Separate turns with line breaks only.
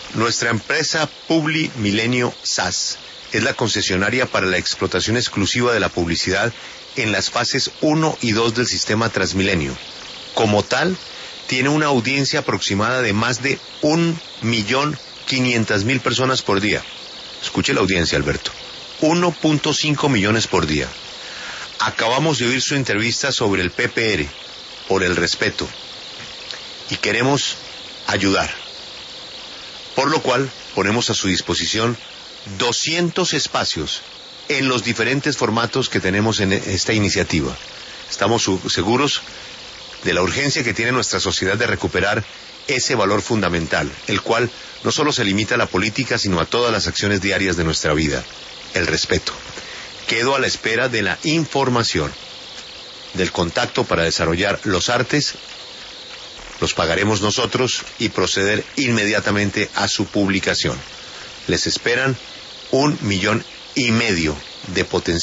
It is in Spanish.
Nuestra empresa Publi Milenio SAS es la concesionaria para la explotación exclusiva de la publicidad en las fases 1 y 2 del sistema Transmilenio. Como tal, tiene una audiencia aproximada de más de 1.500.000 personas por día. Escuche la audiencia, Alberto. 1.5 millones por día. Acabamos de oír su entrevista sobre el PPR, por el respeto, y queremos ayudar. Por lo cual, ponemos a su disposición 200 espacios en los diferentes formatos que tenemos en esta iniciativa. Estamos seguros de la urgencia que tiene nuestra sociedad de recuperar ese valor fundamental, el cual no solo se limita a la política, sino a todas las acciones diarias de nuestra vida, el respeto. Quedo a la espera de la información, del contacto para desarrollar los artes, los pagaremos nosotros y proceder inmediatamente a su publicación. Les esperan 1,5 millones de potenciales